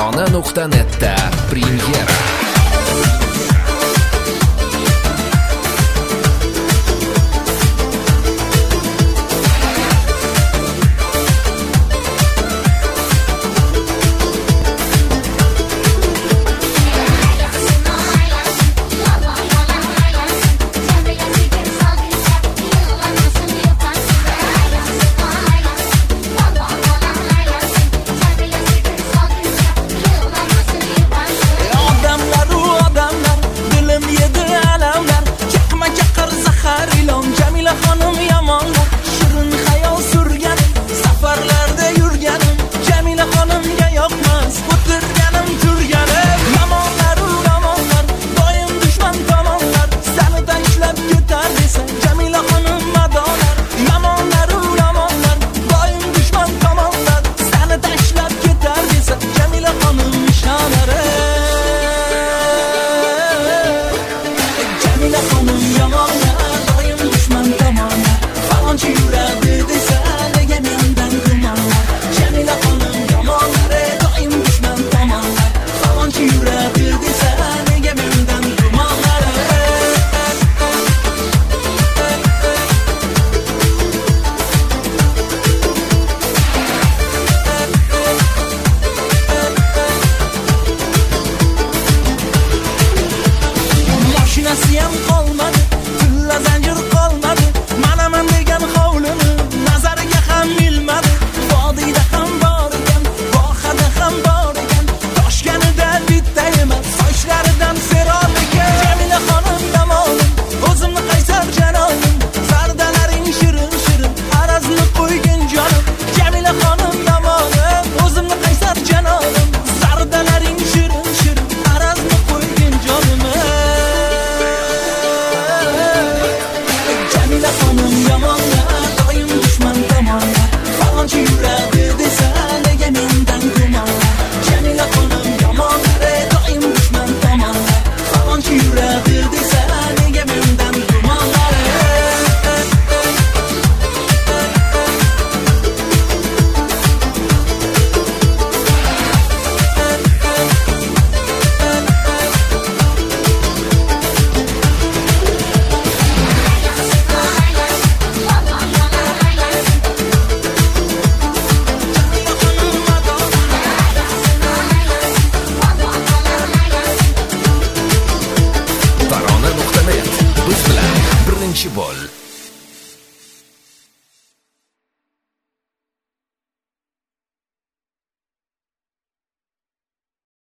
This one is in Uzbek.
Tarona.net'da premyera. Mashinasiyam qolmadi, tilla zanjir qolmadi. Manaman degan hovlini nazariga ham ilmadi. Vodiyda ham bor ekan, vohada ham bor ekan. Toshganida bitta emas, sochlaridan serol ekan. Jamila xonim yamonim, o'zimni qaysar janonim. Sardalaring shirin shirin, arazni qo'ygin jonim. Jamila xonim yamonim, o'zimni qaysar janonim. Sardalaring shirin shirin, arazni qo'ygin jonim. Jamila xonim yomonna, doim dushman tomonda. Falonchi yuradi desa, nega mendan gumonlar? Jamila xonim yomonna, doim dushman tomonda. Falonchi yuradi desa, nega mendan gumonlar? Tarona.net biz bilan birinchi bo'l.